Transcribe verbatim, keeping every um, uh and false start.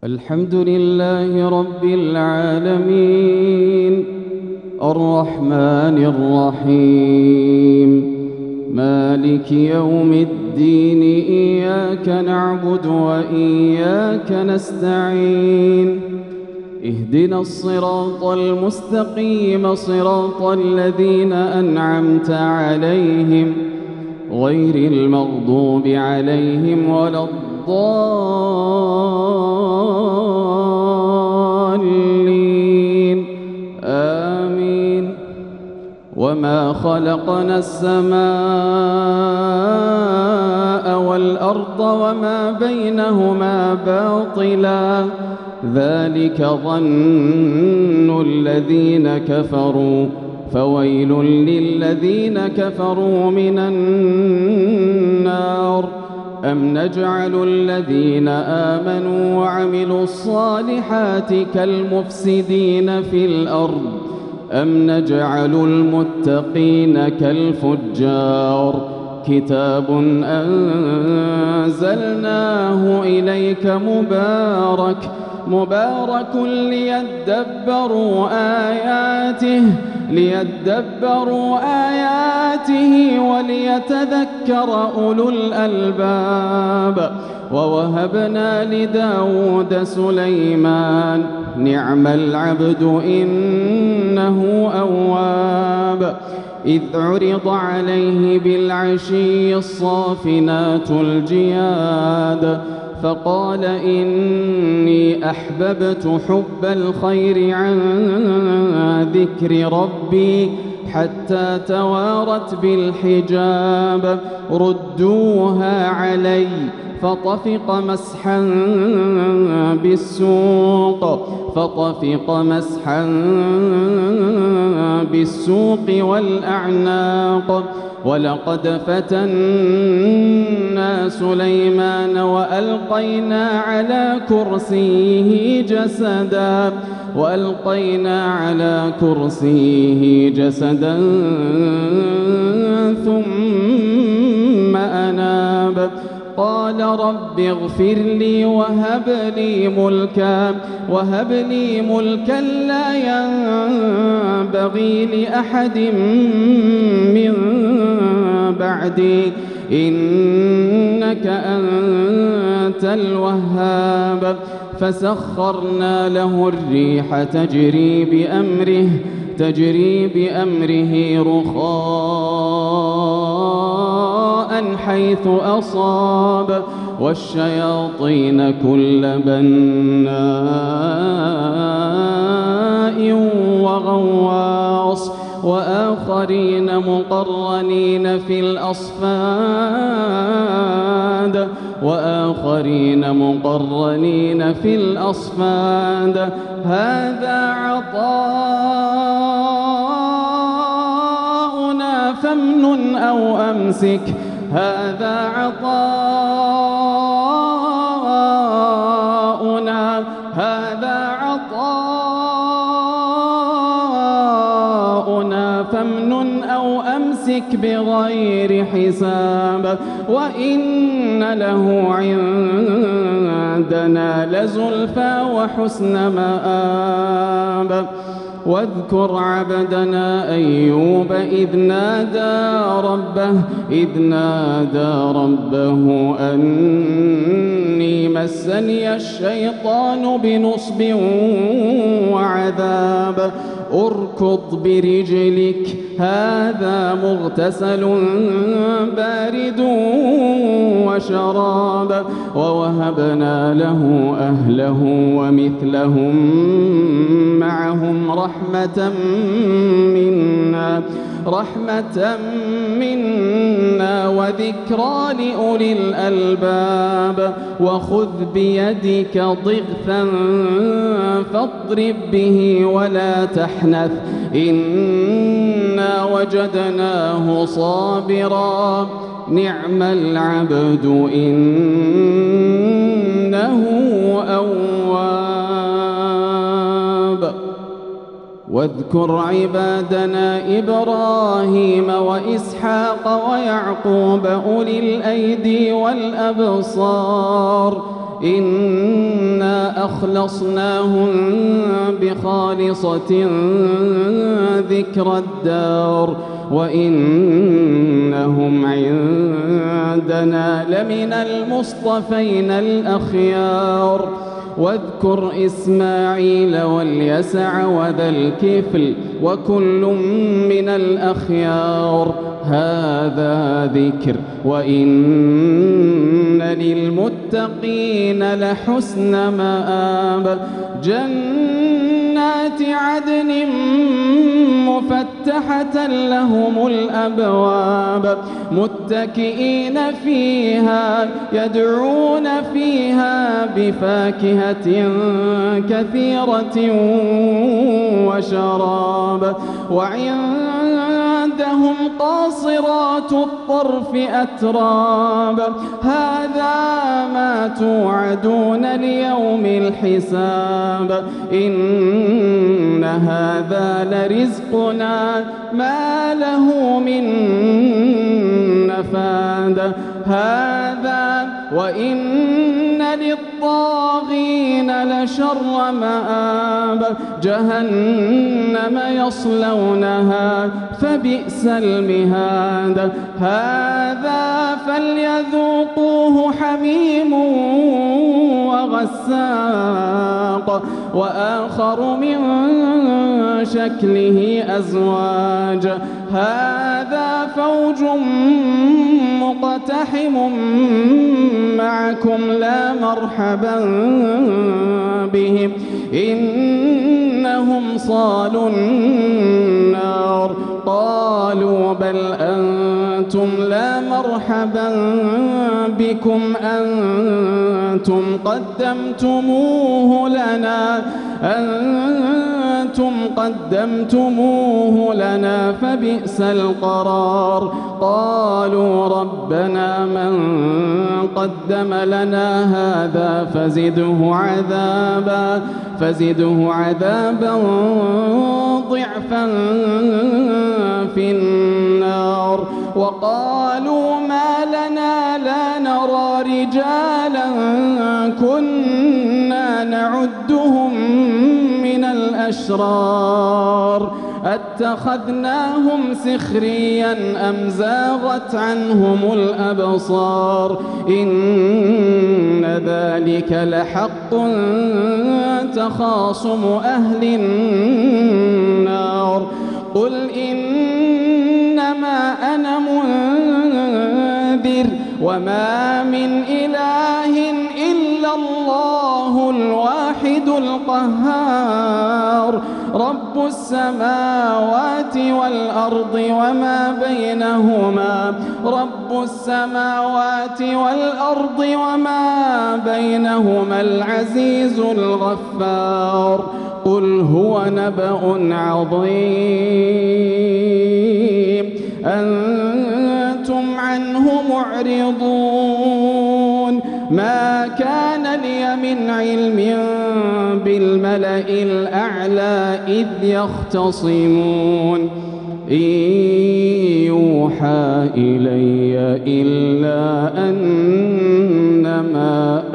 الحمد لله رب العالمين الرحمن الرحيم مالك يوم الدين إياك نعبد وإياك نستعين اهدنا الصراط المستقيم صراط الذين أنعمت عليهم غير المغضوب عليهم ولا الضالين آمين. وما خلقنا السماء والأرض وما بينهما باطلا ذلك ظن الذين كفروا فويل للذين كفروا من النار. أم نجعل الذين آمنوا وعملوا الصالحات كالمفسدين في الأرض أم نجعل المتقين كالفجار. كتاب أنزلناه إليك مبارك مبارك ليدبروا آياته ليدبروا آياته وليتذكر أولو الألباب. ووهبنا لداود سليمان نعم العبد إنه أواب. إذ عرض عليه بالعشي الصافنات الجياد فقال إني أحببت حب الخير عن ذكر ربي حتى توارت بالحجاب. ردوها علي فطفق مسحا بالسوق فطفق مسحا بالسوق والأعناق. ولقد فتنا سليمان وألقينا على كرسيه جسدا وألقينا على كرسيه جسدا ثم أناب. قال رب اغفر لي وهب لي ملكا وهب لي ملكا لا ينبغي لأحد من بعدي إنك أنت الوهاب. فسخرنا له الريح تجري بأمره تجري بأمره رخاء حيث أصاب والشياطين كل بناء وغواص وآخرين مقرنين في الأصفاد وآخرين مقرنين في الأصفاد. هذا عطاؤنا فامنن أو أمسك هذا عطاؤنا هذا عطاؤنا فامنن أو أمسك بغير حساب. وإن له عندنا لزلفى وحسن مآب. واذكر عبدنا أيوب إذ نادى ربه إذ نادى ربه أني مسني الشيطان بنصب وعذاب. اركض برجلك هذا مغتسل بارد وشراب. ووهبنا له أهله ومثلهم معهم رحمة منا رحمة منا وذكرى لأولي الألباب. وخذ بيدك ضغثا فاضرب به ولا تحنث إنا وجدناه صابرا نعم العبد إنه أواب. واذكر عبادنا إبراهيم وإسحاق ويعقوب أولي الأيدي والأبصار إنا أخلصناهم بخالصة ذكر الدار وإنهم عندنا لمن المصطفين الأخيار. واذكر إسماعيل واليسع وذا الكفل وكل من الأخيار. هذا ذكر وإن للمتقين لحسن مآب. جنات عدن مفتحة لهم الأبواب متكئين فيها يدعون فيها بفاكهة كثيرة وشراب. وعندهم قاصرات الطرف أتراب. هذا ما توعدون ليوم الحساب. إن هذا لرزقنا ما له من نفاد. هذا وإن للطاغين لشر مآب. جهنم يصلونها فبئس المهاد. هذا فليذوقوه حميم وغساق وآخر من شكله أزواج. هذا فوج مقتحم معكم لا مرحبا بهم إنهم صالوا النار. قالوا بل أنتم لا مرحبا بكم أنتم قدمتموه لنا أنتم قدمتموه لنا فبئس القرار. قالوا ربنا من قدم لنا هذا فزده عذابا فزده عذابا ضعفا في النار. وقالوا ما لنا لا نرى رجالا كنا نعدهم من الأشرار أتخذناهم سخريا أم زاغت عنهم الأبصار. إن ذلك لحق تخاصم أهل النار. قل إنما أنا منذر وما من إله إلا الله الواحد القهار. رب السماوات والأرض وما بينهما رب السماوات والأرض وما بينهما العزيز الغفار. قل هو نبأ عظيم أنتم عنه معرضون. ما كان لي من علم بالملأ الأعلى إذ يختصمون. إن يوحى إلي إلا أنما